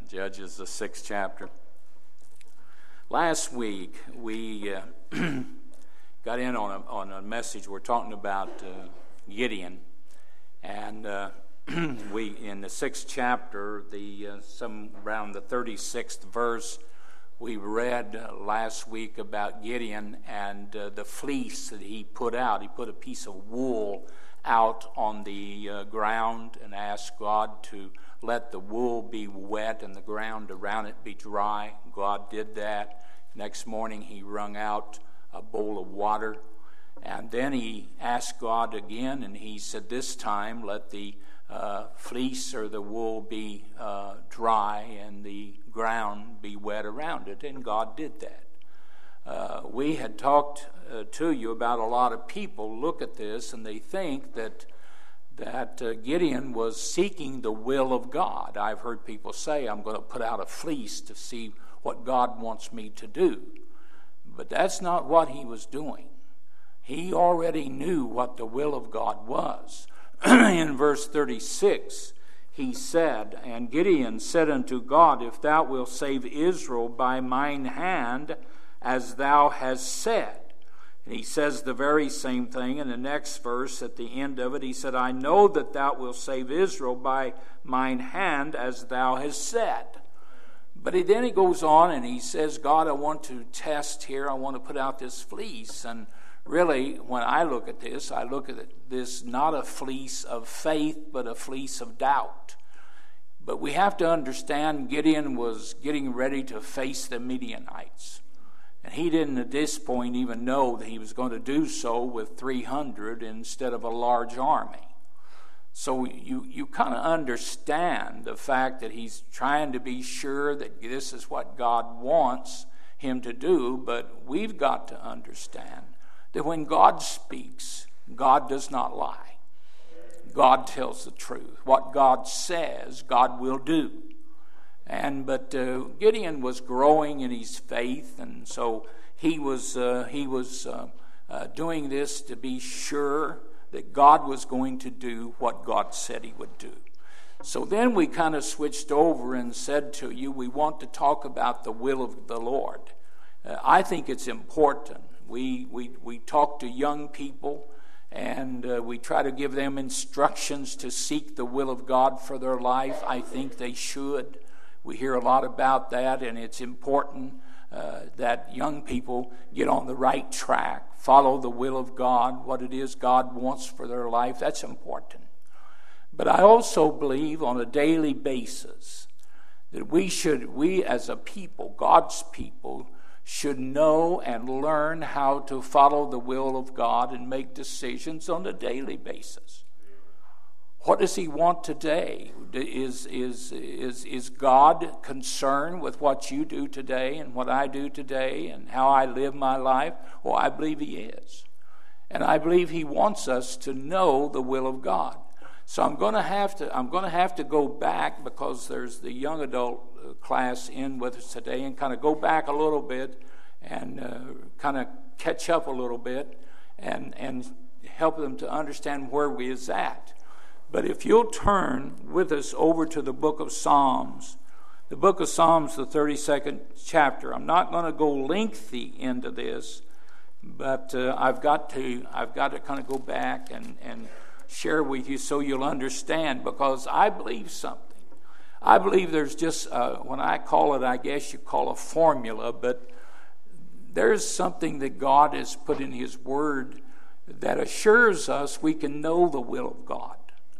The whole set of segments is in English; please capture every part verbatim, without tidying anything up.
Judges, the sixth chapter. Last week, we uh, got in on a, on a message. We're talking about uh, Gideon. And uh, we, in the sixth chapter, the uh, some around the thirty-sixth verse, we read uh, last week about Gideon and uh, the fleece that he put out. He put a piece of wool out on the uh, ground and asked God to let the wool be wet and the ground around it be dry. God did that. Next morning he wrung out a bowl of water, and then he asked God again, and he said, this time let the uh, fleece or the wool be uh, dry and the ground be wet around it, and God did that. Uh, we had talked uh, to you about a lot of people look at this and they think that that uh, Gideon was seeking the will of God. I've heard people say, I'm going to put out a fleece to see what God wants me to do. But that's not what he was doing. He already knew what the will of God was. In verse thirty-six, he said, and Gideon said unto God, if thou wilt save Israel by mine hand, as thou hast said. And he says the very same thing in the next verse at the end of it. He said, I know that thou wilt save Israel by mine hand, as thou hast said. But he, then he goes on and he says, God, I want to test here. I want to put out this fleece. And really, when I look at this, I look at this not a fleece of faith, but a fleece of doubt. But we have to understand Gideon was getting ready to face the Midianites. And he didn't at this point even know that he was going to do so with three hundred instead of a large army. So you, you kind of understand the fact that he's trying to be sure that this is what God wants him to do, but we've got to understand that when God speaks, God does not lie. God tells the truth. What God says, God will do. And but uh, Gideon was growing in his faith, and so he was uh, he was uh, uh, doing this to be sure that God was going to do what God said he would do. So then we kind of switched over and said to you, we want to talk about the will of the Lord. Uh, I think it's important. We we we talk to young people, and uh, we try to give them instructions to seek the will of God for their life. I think they should. We hear a lot about that, and it's important uh, that young people get on the right track, follow the will of God, what it is God wants for their life. That's important. But I also believe on a daily basis that we should, we as a people, God's people, should know and learn how to follow the will of God and make decisions on a daily basis. What does he want today? Is, is, is, is God concerned with what you do today and what I do today and how I live my life? Well, I believe he is. And I believe he wants us to know the will of God. So I'm going to have to I'm going to have to go back, because there's the young adult class in with us today, and kind of go back a little bit and uh, kind of catch up a little bit and, and help them to understand where we is at. But if you'll turn with us over to the book of Psalms, the book of Psalms, the thirty-second chapter. I'm not going to go lengthy into this, but uh, I've got to I've got to kind of go back and, and share with you so you'll understand, because I believe something. I believe there's just, uh, when I call it, I guess you call a formula, but there's something that God has put in his word that assures us we can know the will of God.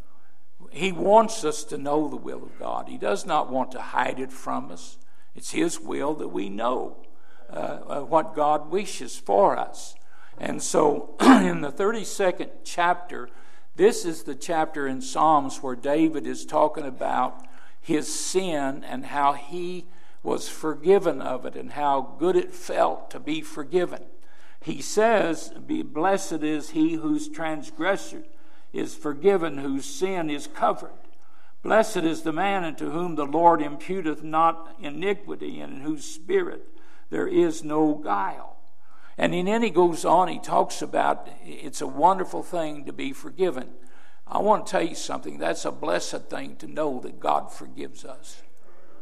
He wants us to know the will of God. He does not want to hide it from us. It's his will that we know uh, what God wishes for us. And so in the thirty-second chapter, this is the chapter in Psalms where David is talking about his sin and how he was forgiven of it and how good it felt to be forgiven. He says, blessed is he whose transgression is forgiven, whose sin is covered. Blessed is the man unto whom the Lord imputeth not iniquity, and in whose spirit there is no guile. And then he goes on, he talks about it's a wonderful thing to be forgiven. I want to tell you something. That's a blessed thing to know that God forgives us.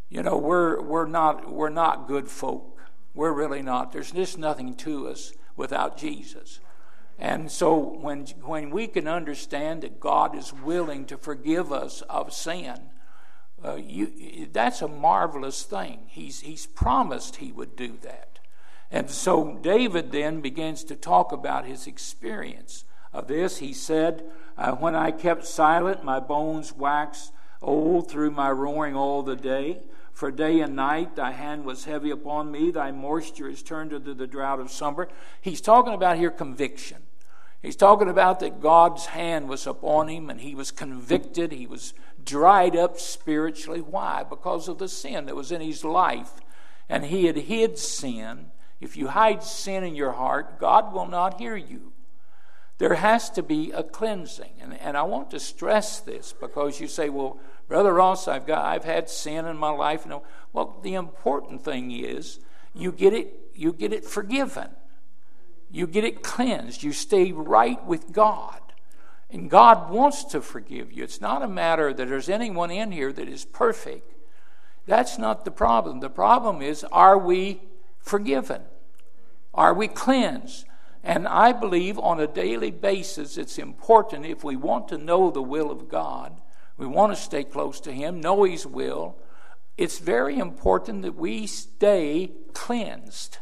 You know, we're we're not we're not good folk. We're really not. There's just nothing to us without Jesus. And so when when we can understand that God is willing to forgive us of sin, uh, you, that's a marvelous thing. He's he's promised he would do that. And so David then begins to talk about his experience of this. He said, uh, when I kept silent, my bones waxed old through my roaring all the day. For day and night thy hand was heavy upon me. Thy moisture is turned into the drought of summer. He's talking about here conviction. He's talking about that God's hand was upon him and he was convicted. He was dried up spiritually. Why? Because of the sin that was in his life. And he had hid sin. If you hide sin in your heart, God will not hear you. There has to be a cleansing. And, and I want to stress this because you say, well, Brother Ross, I've got I've had sin in my life. No. Well, the important thing is you get it, you get it forgiven. You get it cleansed. You stay right with God. And God wants to forgive you. It's not a matter that there's anyone in here that is perfect. That's not the problem. The problem is, are we forgiven? Are we cleansed? And I believe on a daily basis it's important, if we want to know the will of God, we want to stay close to him, know his will, it's very important that we stay cleansed.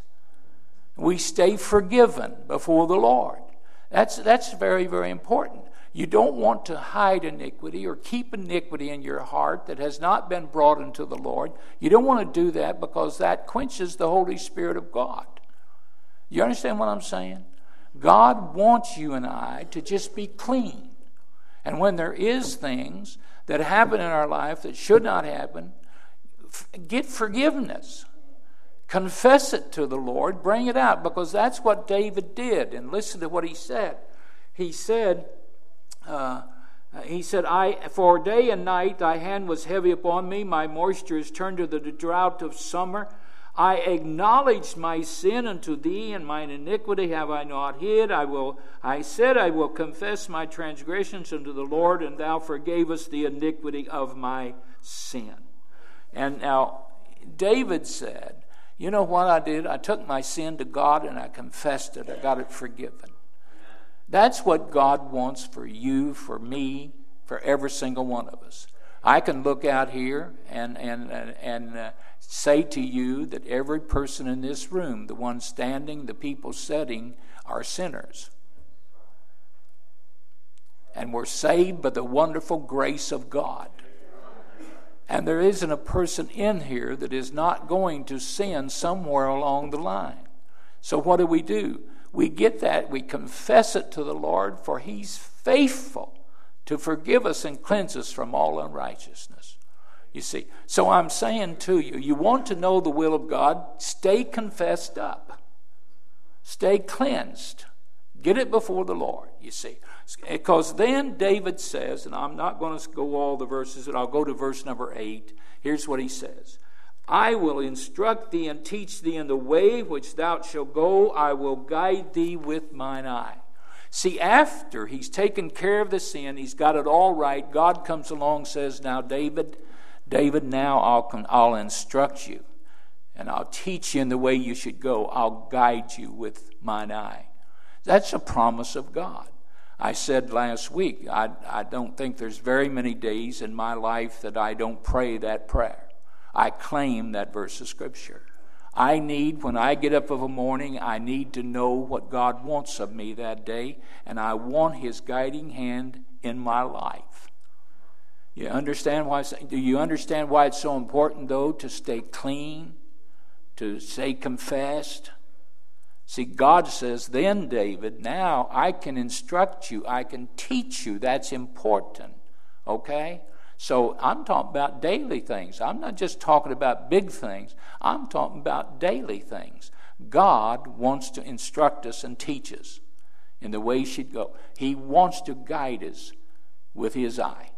We stay forgiven before the Lord. That's, that's very, very important. You don't want to hide iniquity or keep iniquity in your heart that has not been brought into the Lord. You don't want to do that because that quenches the Holy Spirit of God. You understand what I'm saying? God wants you and I to just be clean. And when there is things that happen in our life that should not happen, f- get forgiveness. Confess it to the Lord. Bring it out, because that's what David did. And listen to what he said. He said, uh, he said, I for day and night thy hand was heavy upon me. My moisture is turned to the drought of summer. I acknowledged my sin unto thee, and mine iniquity have I not hid. I will. I said, I will confess my transgressions unto the Lord, and thou forgavest the iniquity of my sin. And now, David said, you know what I did? I took my sin to God and I confessed it. I got it forgiven. That's what God wants for you, for me, for every single one of us. I can look out here and and and, and uh, say to you that every person in this room, the ones standing, the people sitting, are sinners. And we're saved by the wonderful grace of God. And there isn't a person in here that is not going to sin somewhere along the line. So what do we do? We get that, we confess it to the Lord, for he's faithful to forgive us and cleanse us from all unrighteousness. You see, so I'm saying to you, you want to know the will of God, stay confessed up. Stay cleansed. Get it before the Lord, you see. Because then David says, and I'm not going to go all the verses, and I'll go to verse number eight. Here's what he says. I will instruct thee and teach thee in the way which thou shalt go. I will guide thee with mine eye. See, after he's taken care of the sin, he's got it all right, God comes along and says, now David, David, now I'll, I'll instruct you, and I'll teach you in the way you should go. I'll guide you with mine eye. That's a promise of God. I said last week, I, I don't think there's very many days in my life that I don't pray that prayer. I claim that verse of Scripture. I need, when I get up of a morning, I need to know what God wants of me that day, and I want his guiding hand in my life. You understand why? Do you understand why it's so important, though, to stay clean, to stay confessed? See, God says, then, David, now I can instruct you. I can teach you. That's important. Okay? So I'm talking about daily things. I'm not just talking about big things. I'm talking about daily things. God wants to instruct us and teach us in the way he should go. He wants to guide us with his eye.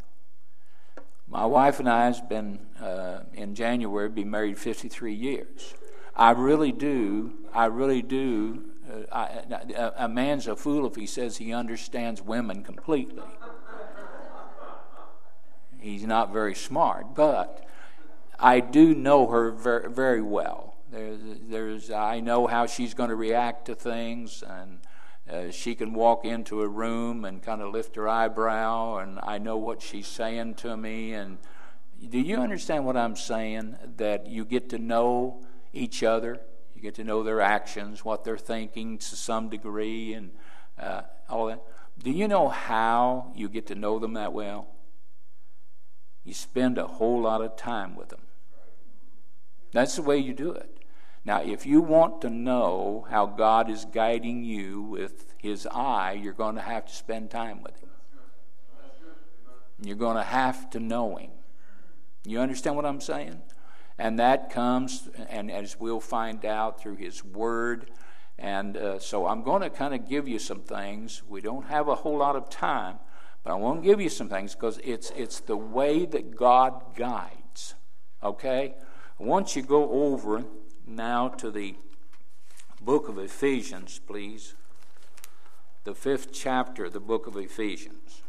My wife and I has been, uh, in January, be married fifty-three years. I really do, I really do, uh, I, a, a man's a fool if he says he understands women completely. He's not very smart, but I do know her very, very well. There's, there's, I know how she's going to react to things, and uh, she can walk into a room and kind of lift her eyebrow, and I know what she's saying to me. And do you understand what I'm saying? That you get to know each other, you get to know their actions, what they're thinking to some degree, and uh, all that. Do you know how you get to know them that well? You spend a whole lot of time with them. That's the way you do it. Now, if you want to know how God is guiding you with His eye, you're going to have to spend time with Him. You're going to have to know Him. You understand what I'm saying? And that comes, and as we'll find out, through His Word. And uh, so I'm going to kind of give you some things. We don't have a whole lot of time, but I want to give you some things because it's it's the way that God guides. Okay? I want you to go over now to the book of Ephesians, please. The fifth chapter of the book of Ephesians.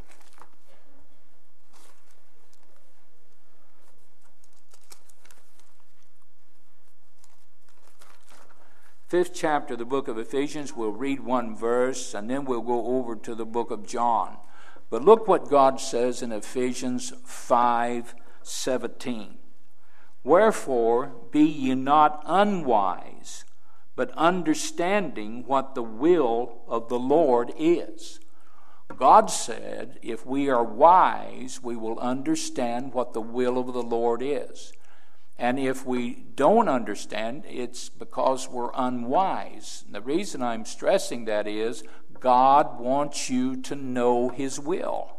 Fifth chapter of the book of Ephesians, we'll read one verse, and then we'll go over to the book of John. But look what God says in Ephesians five seventeen. Wherefore, be ye not unwise, but understanding what the will of the Lord is. God said, if we are wise, we will understand what the will of the Lord is. And if we don't understand, it's because we're unwise. And the reason I'm stressing that is God wants you to know His will.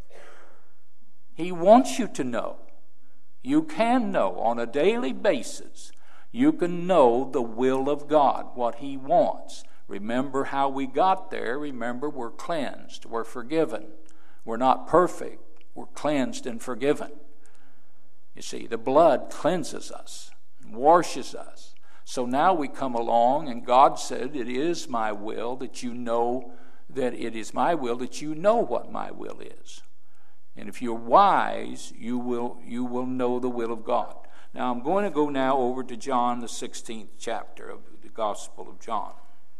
He wants you to know. You can know on a daily basis. You can know the will of God, what He wants. Remember how we got there. Remember, we're cleansed. We're forgiven. We're not perfect. We're cleansed and forgiven. You see, the blood cleanses us, washes us. So now we come along, and God said, it is my will that you know that it is my will that you know what my will is. And if you're wise, you will you will know the will of God. Now I'm going to go now over to John, the sixteenth chapter of the Gospel of John.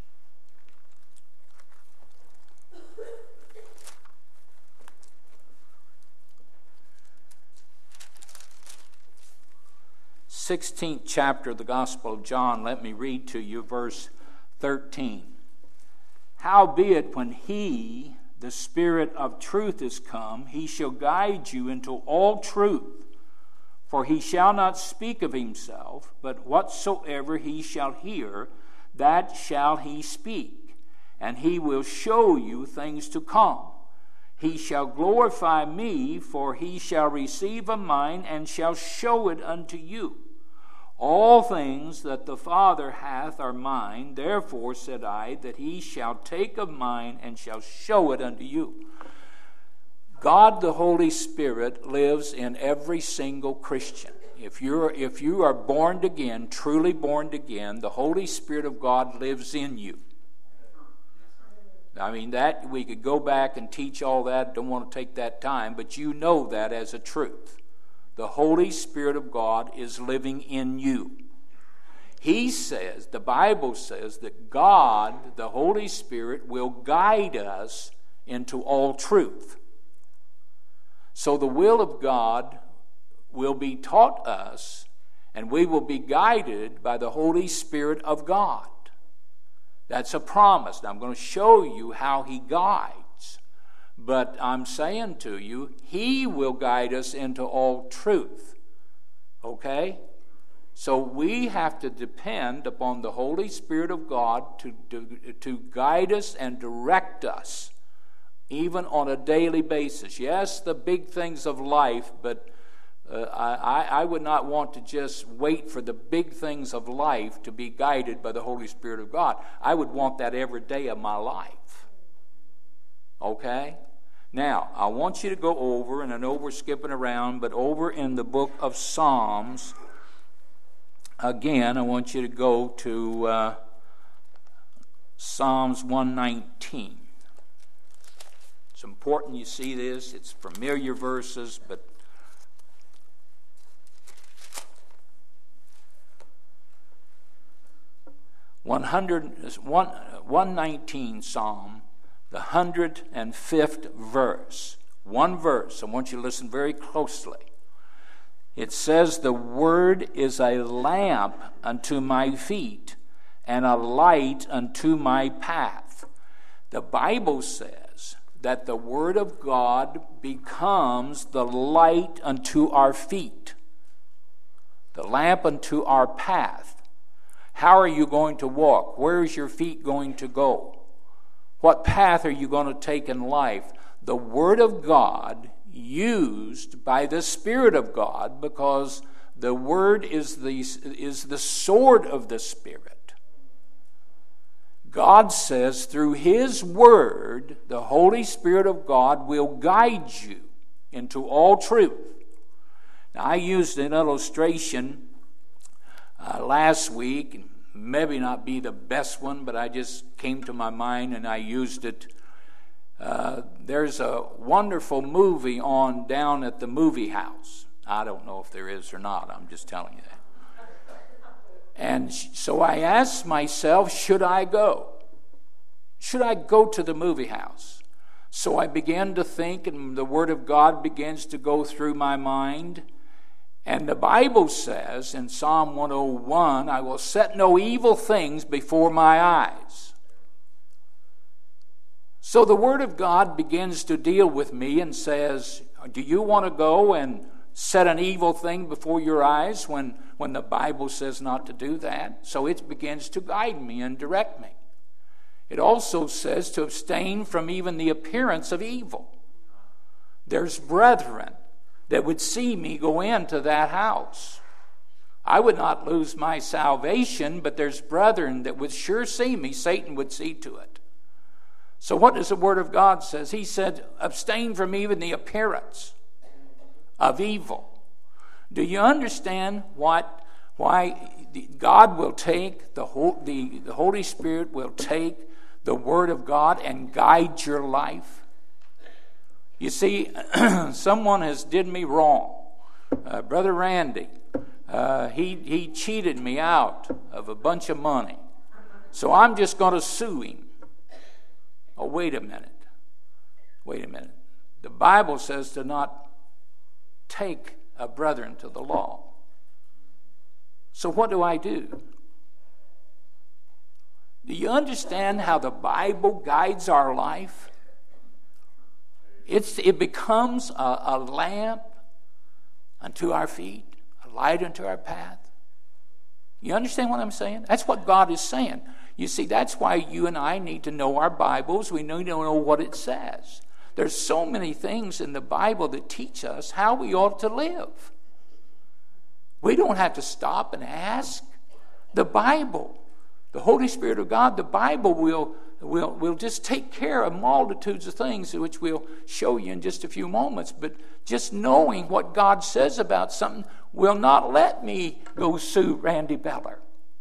sixteenth chapter of the Gospel of John, let me read to you verse thirteen. Howbeit, when He, the Spirit of truth, is come, He shall guide you into all truth. For He shall not speak of Himself, but whatsoever He shall hear, that shall He speak. And He will show you things to come. He shall glorify Me, for He shall receive of mine, and shall show it unto you. All things that the Father hath are mine. Therefore said I, that He shall take of mine, and shall show it unto you. God the Holy Spirit lives in every single Christian. If you're if you are born again, truly born again, the Holy Spirit of God lives in you. I mean, that we could go back and teach all that. Don't want to take that time, but you know that as a truth. The Holy Spirit of God is living in you. He says, the Bible says, that God, the Holy Spirit, will guide us into all truth. So the will of God will be taught us, and we will be guided by the Holy Spirit of God. That's a promise. Now I'm going to show you how He guides. But I'm saying to you, He will guide us into all truth. Okay? So we have to depend upon the Holy Spirit of God to, to, to guide us and direct us, even on a daily basis. Yes, the big things of life, but uh, I, I would not want to just wait for the big things of life to be guided by the Holy Spirit of God. I would want that every day of my life. Okay? Now, I want you to go over, and I know we're skipping around, but over in the book of Psalms, again, I want you to go to uh, Psalms one nineteen. It's important you see this. It's familiar verses, but one nineteen Psalm, the one hundred fifth verse. One verse. I want you to listen very closely. It says, the word is a lamp unto my feet and a light unto my path. The Bible says that the word of God becomes the light unto our feet, the lamp unto our path. How are you going to walk? Where is your feet going to go? What path are you going to take in life? The word of God used by the Spirit of God, because the word is the, is the sword of the Spirit. God says through His word, the Holy Spirit of God will guide you into all truth. Now, I used an illustration uh, last week, maybe not be the best one, but I just came to my mind and I used it. Uh, there's a wonderful movie on down at the movie house. I don't know if there is or not. I'm just telling you that. And so I asked myself, should I go? Should I go to the movie house? So I began to think, and the Word of God begins to go through my mind. And the Bible says in Psalm one oh one, I will set no evil things before my eyes. So the Word of God begins to deal with me and says, do you want to go and set an evil thing before your eyes when, when the Bible says not to do that? So it begins to guide me and direct me. It also says to abstain from even the appearance of evil. There's brethren that would see me go into that house. I would not lose my salvation, but there's brethren that would sure see me. Satan would see to it. So what does the Word of God say? He said, abstain from even the appearance of evil. Do you understand what, why God will take, the, the, the Holy Spirit will take the Word of God and guide your life? You see, someone has did me wrong. Uh, Brother Randy, uh, he, he cheated me out of a bunch of money. So I'm just going to sue him. Oh, wait a minute. Wait a minute. The Bible says to not take a brethren to the law. So what do I do? Do you understand how the Bible guides our life? It's, it becomes a, a lamp unto our feet, a light unto our path. You understand what I'm saying? That's what God is saying. You see, that's why you and I need to know our Bibles. We need to know what it says. There's so many things in the Bible that teach us how we ought to live. We don't have to stop and ask. The Bible, the Holy Spirit of God, the Bible will, will, will just take care of multitudes of things, which we'll show you in just a few moments. But just knowing what God says about something will not let me go sue Randy Beller.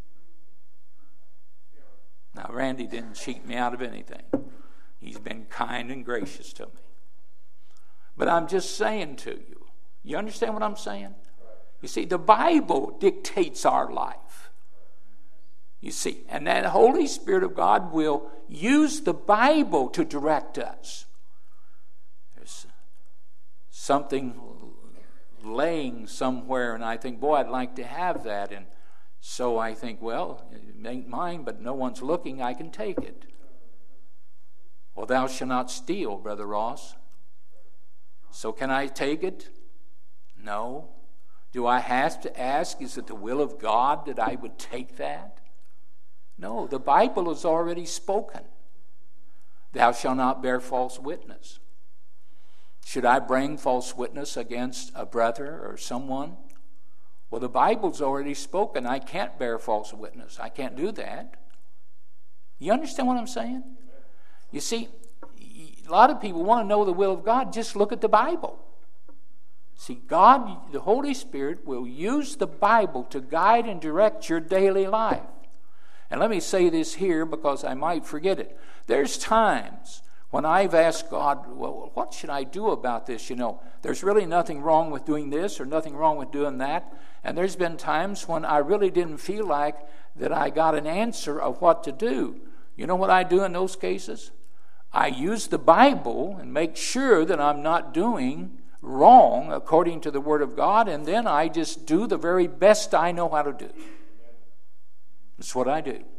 Now, Randy didn't cheat me out of anything. He's been kind and gracious to me. But I'm just saying to you, you understand what I'm saying? You see, the Bible dictates our life. You see, and that Holy Spirit of God will use the Bible to direct us. There's something laying somewhere, and I think, boy, I'd like to have that. And so I think, well, it ain't mine, but no one's looking, I can take it. Well, thou shalt not steal, Brother Ross. So can I take it? No. Do I have to ask, is it the will of God that I would take that? No, the Bible has already spoken. Thou shalt not bear false witness. Should I bring false witness against a brother or someone? Well, the Bible's already spoken. I can't bear false witness. I can't do that. You understand what I'm saying? You see, a lot of people want to know the will of God. Just look at the Bible. See, God, the Holy Spirit, will use the Bible to guide and direct your daily life. And let me say this here because I might forget it. There's times when I've asked God, well, what should I do about this? You know, there's really nothing wrong with doing this or nothing wrong with doing that. And there's been times when I really didn't feel like that I got an answer of what to do. You know what I do in those cases? I use the Bible and make sure that I'm not doing wrong according to the Word of God, and then I just do the very best I know how to do. That's what I do.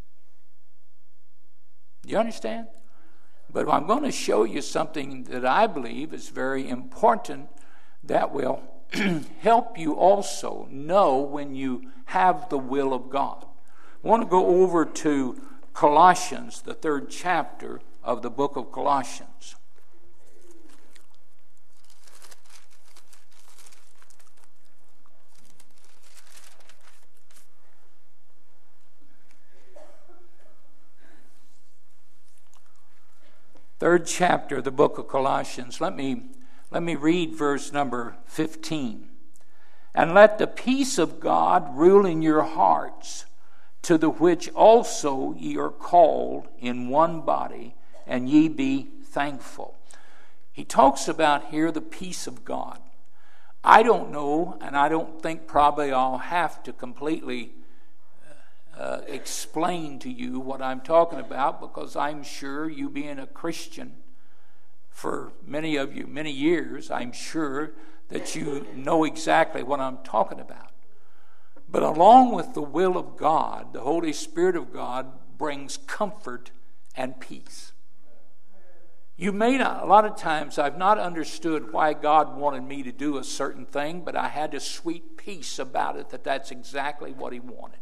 You understand? But I'm going to show you something that I believe is very important that will help you also know when you have the will of God. I want to go over to Colossians, the third chapter of the book of Colossians. Third chapter of the book of Colossians. Let me, let me read verse number fifteen. And let the peace of God rule in your hearts, to the which also ye are called in one body, and ye be thankful. He talks about here the peace of God. I don't know, and I don't think probably I'll have to completely uh, explain to you what I'm talking about, because I'm sure you being a Christian for many of you, many years, I'm sure that you know exactly what I'm talking about. But along with the will of God, the Holy Spirit of God brings comfort and peace. You may not, a lot of times I've not understood why God wanted me to do a certain thing, but I had a sweet peace about it that that's exactly what He wanted.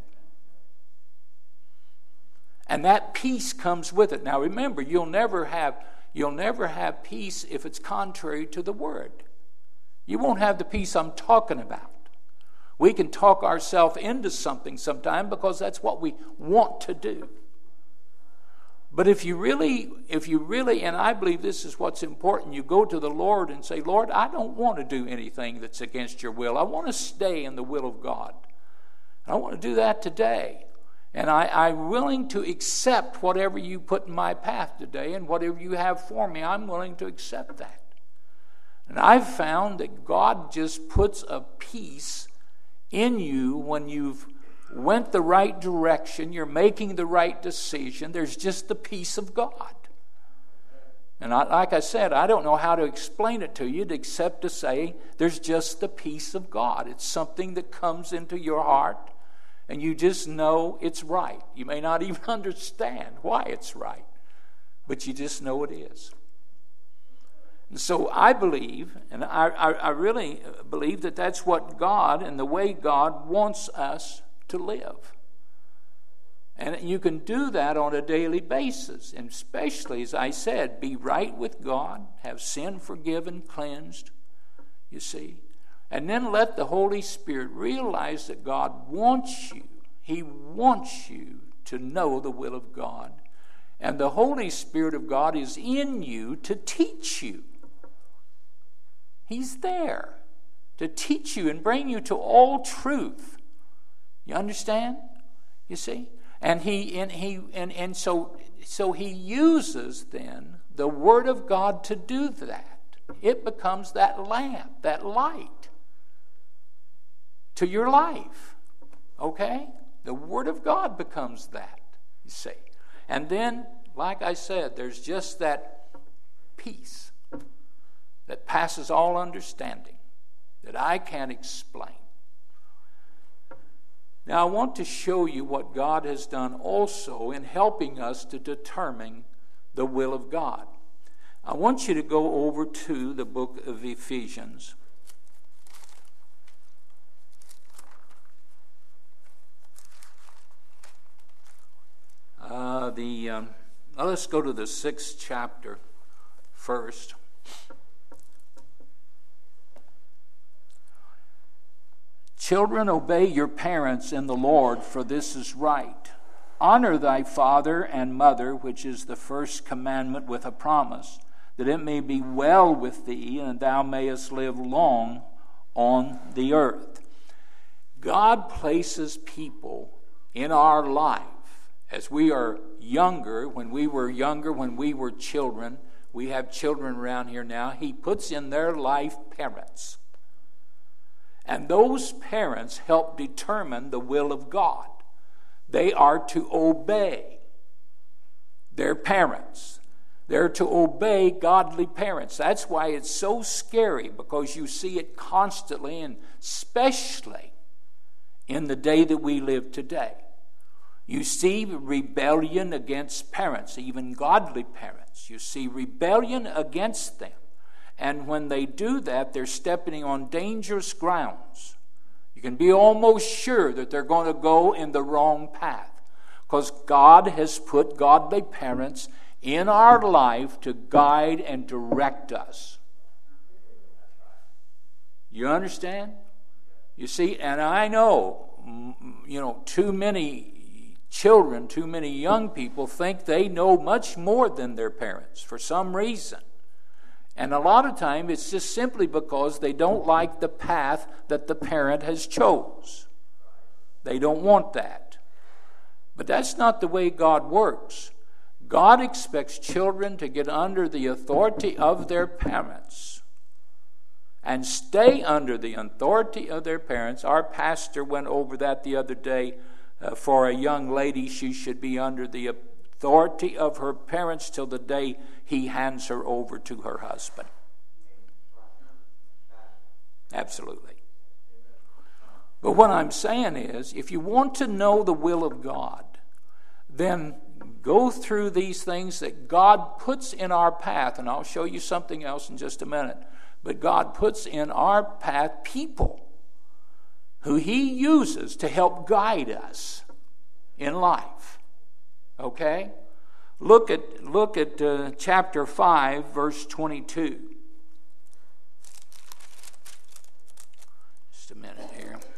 And that peace comes with it. Now remember, you'll never have you'll never have peace if it's contrary to the Word. You won't have the peace I'm talking about. We can talk ourselves into something sometime because that's what we want to do. But if you really, if you really, and I believe this is what's important, you go to the Lord and say, Lord, I don't want to do anything that's against your will. I want to stay in the will of God. I want to do that today. And I, I'm willing to accept whatever you put in my path today, and whatever you have for me, I'm willing to accept that. And I've found that God just puts a peace in you when you've went the right direction, you're making the right decision. There's just the peace of God. And I, like I said, I don't know how to explain it to you except to say there's just the peace of God. It's something that comes into your heart, and you just know it's right. You may not even understand why it's right, but you just know it is. And so I believe, and I, I, I really believe that that's what God and the way God wants us to live. And you can do that on a daily basis, and especially, as I said, be right with God, have sin forgiven, cleansed, you see. And then let the Holy Spirit realize that God wants you. He wants you to know the will of God. And the Holy Spirit of God is in you to teach you. He's there to teach you and bring you to all truth. You understand? You see? And he and he and, and so so he uses then the Word of God to do that. It becomes that lamp, that light to your life. Okay? The Word of God becomes that, you see. And then, like I said, there's just that peace that passes all understanding that I can't explain. Now, I want to show you what God has done also in helping us to determine the will of God. I want you to go over to the book of Ephesians. Uh, the um, well, let's go to the sixth chapter first. Children, obey your parents in the Lord, for this is right. Honor thy father and mother, which is the first commandment with a promise, that it may be well with thee, and thou mayest live long on the earth. God places people in our life as we are younger, when we were younger, when we were children. We have children around here now. He puts in their life parents. And those parents help determine the will of God. They are to obey their parents. They're to obey godly parents. That's why it's so scary, because you see it constantly, and especially in the day that we live today. You see rebellion against parents, even godly parents. You see rebellion against them. And when they do that, they're stepping on dangerous grounds. You can be almost sure that they're going to go in the wrong path, because God has put godly parents in our life to guide and direct us. You understand? You see, and I know, you know, too many children, too many young people think they know much more than their parents for some reason. And a lot of time it's just simply because they don't like the path that the parent has chose. They don't want that. But that's not the way God works. God expects children to get under the authority of their parents and stay under the authority of their parents. Our pastor went over that the other day. Uh, for a young lady, she should be under the authority of her parents till the day he hands her over to her husband. Absolutely. But what I'm saying is, if you want to know the will of God, then go through these things that God puts in our path. And I'll show you something else in just a minute. But God puts in our path people who He uses to help guide us in life. Okay? Look at, look at uh, chapter five, verse twenty-two. Just a minute here. It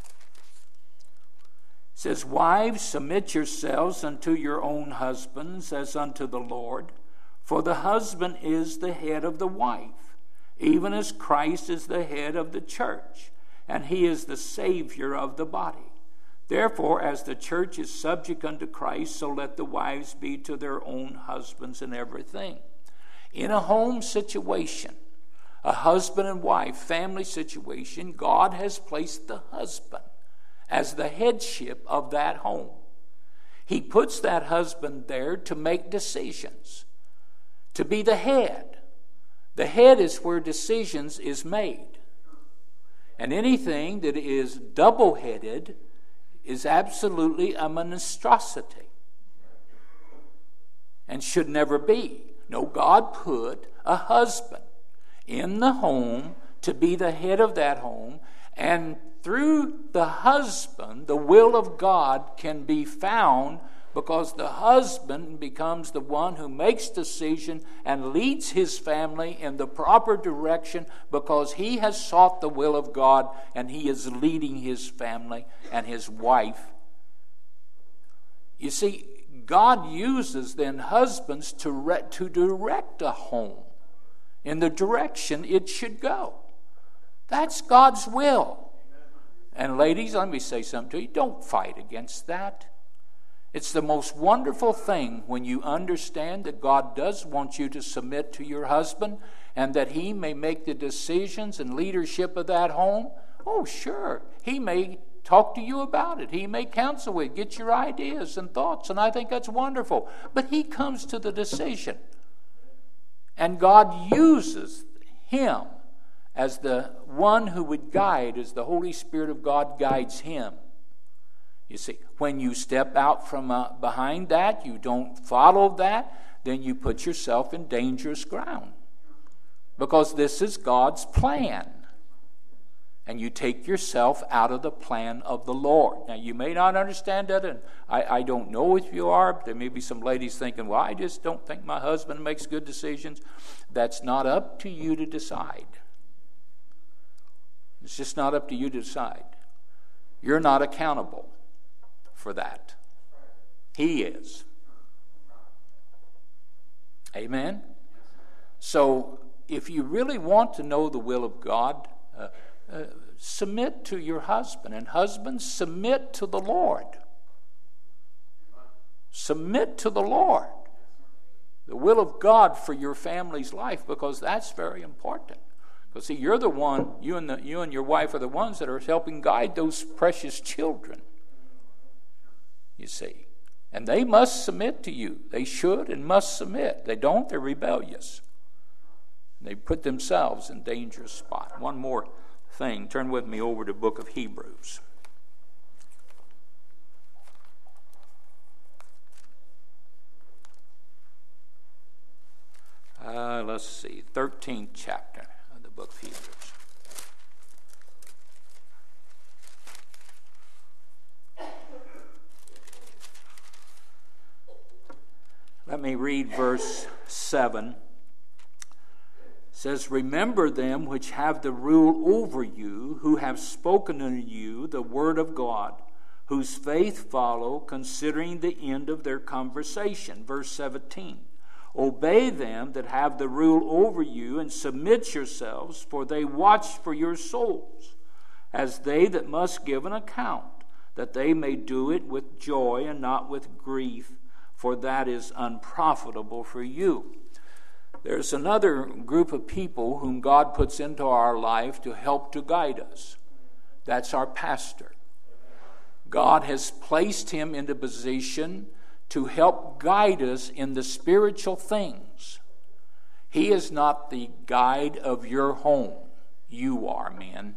says, "Wives, submit yourselves unto your own husbands as unto the Lord. For the husband is the head of the wife, even as Christ is the head of the church, and He is the Savior of the body. Therefore, as the church is subject unto Christ, so let the wives be to their own husbands in everything." In a home situation, a husband and wife family situation, God has placed the husband as the headship of that home. He puts that husband there to make decisions, to be the head. The head is where decisions is made. And anything that is double-headed is absolutely a monstrosity and should never be. No, God put a husband in the home to be the head of that home, and through the husband, the will of God can be found, because the husband becomes the one who makes decision and leads his family in the proper direction, because he has sought the will of God and he is leading his family and his wife. You see, God uses then husbands to, re- to direct a home in the direction it should go. That's God's will. And ladies, let me say something to you. Don't fight against that. It's the most wonderful thing when you understand that God does want you to submit to your husband and that he may make the decisions and leadership of that home. Oh, sure. He may talk to you about it. He may counsel with, get your ideas and thoughts, and I think that's wonderful. But he comes to the decision. And God uses him as the one who would guide, as the Holy Spirit of God guides him. You see, when you step out from uh, behind that, you don't follow that, then you put yourself in dangerous ground. Because this is God's plan. And you take yourself out of the plan of the Lord. Now, you may not understand that, and I, I don't know if you are, but there may be some ladies thinking, well, I just don't think my husband makes good decisions. That's not up to you to decide. It's just not up to you to decide. You're not accountable for that. He is. Amen? So, if you really want to know the will of God, uh, uh, submit to your husband. And husbands, submit to the Lord. Submit to the Lord. The will of God for your family's life, because that's very important. Because see, you're the one, you and, the, you and your wife are the ones that are helping guide those precious children. You see. And they must submit to you. They should and must submit. They don't, they're rebellious. They put themselves in a dangerous spot. One more thing. Turn with me over to the book of Hebrews. Uh, let's see, thirteenth chapter of the book of Hebrews. Let me read verse seven. It says, "Remember them which have the rule over you, who have spoken unto you the word of God, whose faith follow, considering the end of their conversation." Verse seventeen. "Obey them that have the rule over you, and submit yourselves, for they watch for your souls, as they that must give an account, that they may do it with joy and not with grief, for that is unprofitable for you." There's another group of people whom God puts into our life to help to guide us. That's our pastor. God has placed him into position to help guide us in the spiritual things. He is not the guide of your home. You are, men.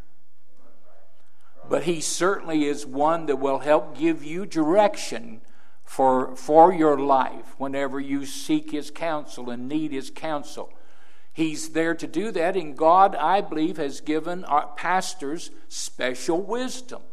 But he certainly is one that will help give you direction for, for your life whenever you seek his counsel and need his counsel. He's there to do that, and God, I believe, has given our pastors special wisdom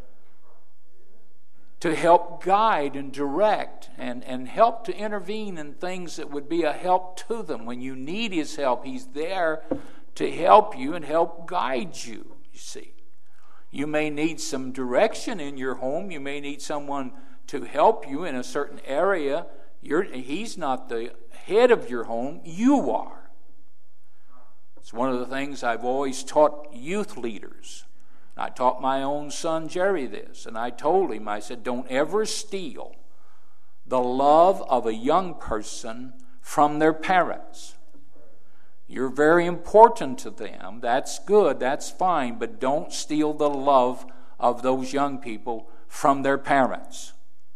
to help guide and direct and, and help to intervene in things that would be a help to them. When you need his help, he's there to help you and help guide you, you see. You may need some direction in your home. You may need someone to help you in a certain area. You're, he's not the head of your home. You are. It's one of the things I've always taught youth leaders. I taught my own son Jerry this, and I told him, I said, don't ever steal the love of a young person from their parents. You're very important to them. That's good, that's fine, but don't steal the love of those young people from their parents.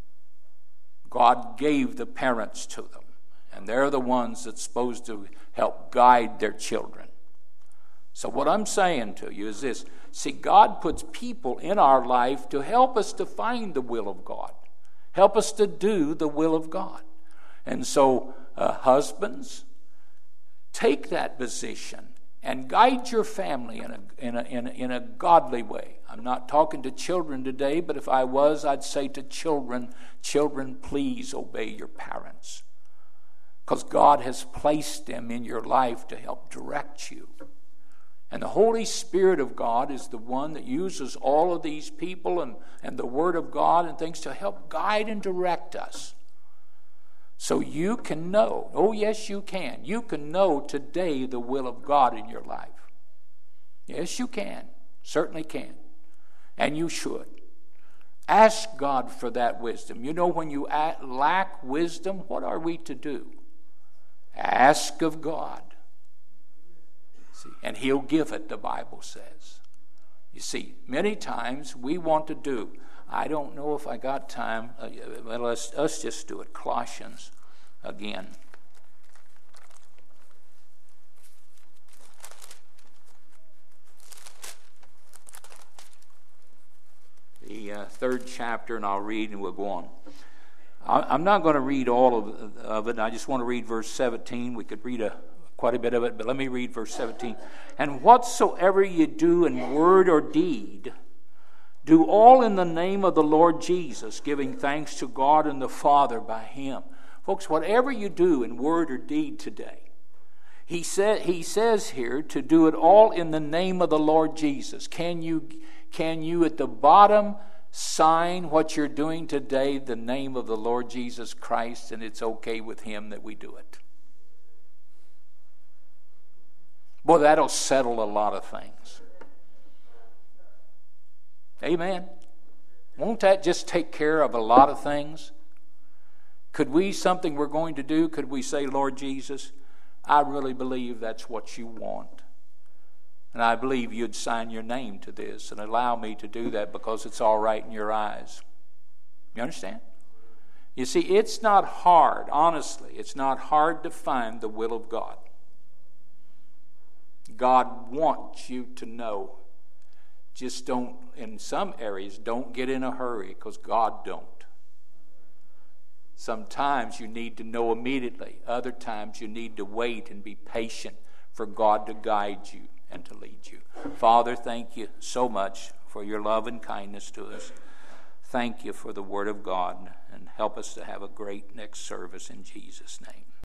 God gave the parents to them, and they're the ones that's supposed to help guide their children. So what I'm saying to you is this. See, God puts people in our life to help us to find the will of God. Help us to do the will of God. And so, uh, husbands, take that position and guide your family in a, in, a, in, a, in a godly way. I'm not talking to children today, but if I was, I'd say to children, children, please obey your parents. Because God has placed them in your life to help direct you. And the Holy Spirit of God is the one that uses all of these people and, and the Word of God and things to help guide and direct us. So you can know, oh yes you can, you can know today the will of God in your life. Yes you can, certainly can. And you should. Ask God for that wisdom. You know, when you lack wisdom, what are we to do? Ask of God. See, and He'll give it, the Bible says. You see, many times we want to do, I don't know if I got time, uh, well, let's, let's just do it. Colossians again. The uh, third chapter, and I'll read and we'll go on. I, I'm not going to read all of, of it. I just want to read verse seventeen. We could read a quite a bit of it, but let me read verse seventeen. "And whatsoever ye do in word or deed, do all in the name of the Lord Jesus, giving thanks to God and the Father by Him." Folks, whatever you do in word or deed today, he, said, he says here to do it all in the name of the Lord Jesus. Can you, can you at the bottom sign what you're doing today, the name of the Lord Jesus Christ, and it's okay with Him that we do it? Boy, that'll settle a lot of things. Amen. Won't that just take care of a lot of things? Could we, something we're going to do, could we say, Lord Jesus, I really believe that's what you want. And I believe you'd sign your name to this and allow me to do that because it's all right in your eyes. You understand? You see, it's not hard, honestly, it's not hard to find the will of God. God wants you to know. Just don't, in some areas, don't get in a hurry because God don't. Sometimes you need to know immediately. Other times you need to wait and be patient for God to guide you and to lead you. Father, thank you so much for your love and kindness to us. Thank you for the Word of God, and help us to have a great next service in Jesus' name.